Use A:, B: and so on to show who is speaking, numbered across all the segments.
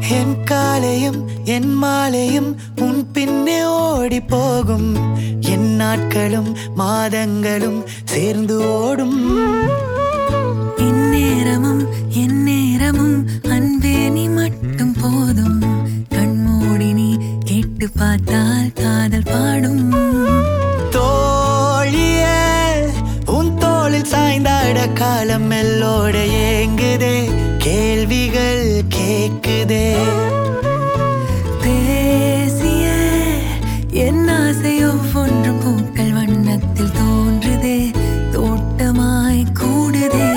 A: என் காலையும் என் மாலையும் உன் பின்னே ஓடி போகும். என் நாட்களும் மாதங்களும் சேர்ந்து ஓடும்.
B: இந்நேரமும் என் நேரமும் அன்பே நீ மட்டும் போதும். கண்மூடி நீ கேட்டு பார்த்தால் காதல் பாடும்.
A: தோழியே உன் தோளில் சாய்ந்தாட காலம் மெல்லோட ஏங்குதே. கேள்விகள் கேக்குதே.
B: பேசிய என் ஆசை ஒவ்வொன்றும் பூக்கள் வண்ணத்தில் தோன்றுதே. தோட்டமாய் கூடுதே.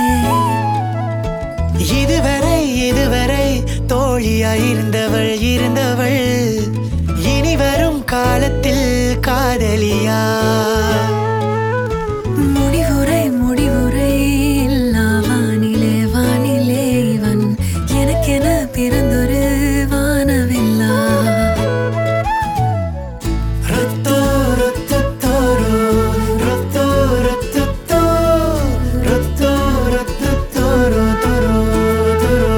A: இதுவரை தோழியாயிருந்தவள் இருந்தவள் இனி வரும் காலத்தில் காதலியா?
B: முடிவுரை இல்லா வானிலே வானிலே இவன் எனக்கென பிறந்தொரு வானவில்லா.
A: ரொத்தோ ரொத்தோரோ ரொத்தோ ரொத்தோ ரொத்தோ ரொத்தோரோ தொரோ தொரோ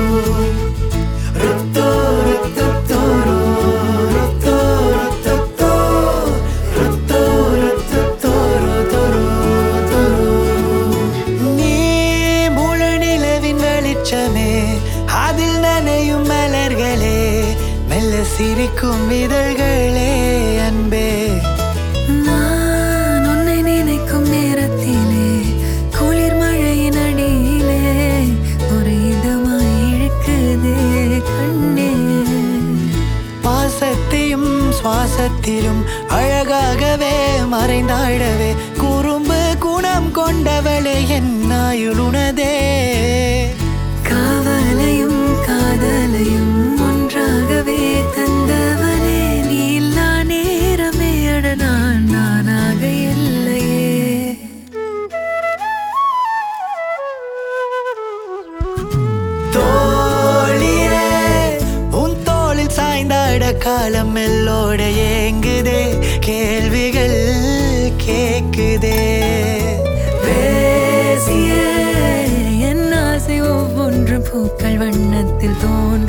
A: ரொத்தோ ரொத்தோரோ ரொத்தோ ரொத்தோ ரொத்தோ ரொத்தோரோ தொரோ தொரோ. நீ முழு நிலவின் வெளிச்சமே, அதில் நனையும் மலர்களே, மெல்ல சிரிக்கும் இதழ்களே அன்பே.
B: நான் உன்னை நினைக்கும் நேரத்திலே குளிர் மழையின் அடியிலே ஒரு இதமாய் இழுக்குதே கண்ணே.
A: பாசத்தையும் சுவாசத்திலும் அழகாகவே மறைந்தாடவே குறும்பு குணம் கொண்டவளே என் ஆயுளுனதே.
B: காவலையும் காதலையும் ஒன்றாகவே தந்தவனே நீ இல்லா நேரமே அட நானாக இல்லையே.
A: தோழியே உன் தோளில் சாய்ந்தாட காலம் மெல்லோட ஏங்குதே. கேள்விகள் கேக்குதே.
B: பேசிய என் ஆசை ஒவ்வொன்று பூக்கள் வண்ணத்தில் தோன்றும்.